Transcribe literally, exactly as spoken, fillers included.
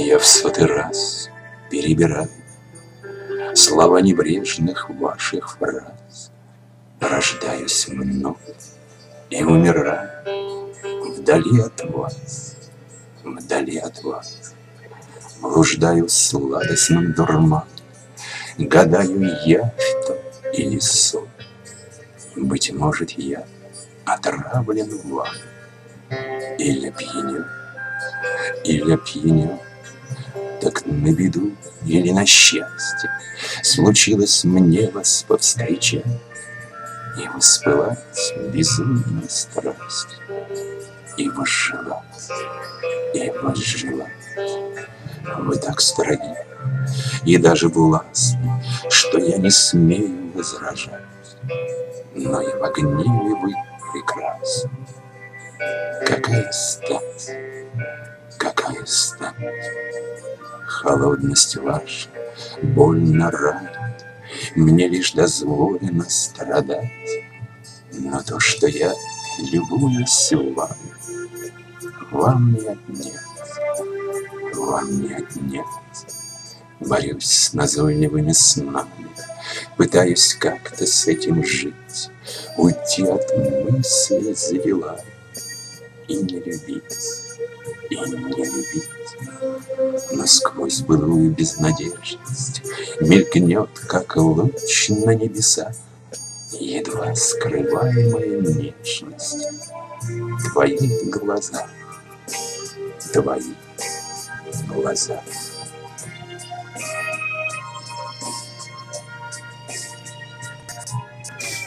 Я в сотый раз перебираю слова небрежных ваших фраз, рождаюсь вновь и умираю вдали от вас, вдали от вас. Блуждаю в сладостном дурмане, гадаю, явь то или сон. Быть может, я отравлен вами, или пьяню, или пьяню. Так на беду или на счастье случилось мне вас повстречать и воспылать безумной страстью, и возжелать, и возжелать. Вы так строги и даже властны, что я не смею возражать, но и в гневе вы прекрасны. Какая стать, какая стать! Холодность ваша больно ранит, мне лишь дозволено страдать. Но то, что я любуюсь вами, вам не отнять, вам не отнять. Борюсь с назойливыми снами, пытаюсь как-то с этим жить, уйти от мысли за дела и не любить, и не любить. Но сквозь былую безнадежность мелькнет, как луч на небесах, едва скрываемая нежность. Твои глаза, твои глаза.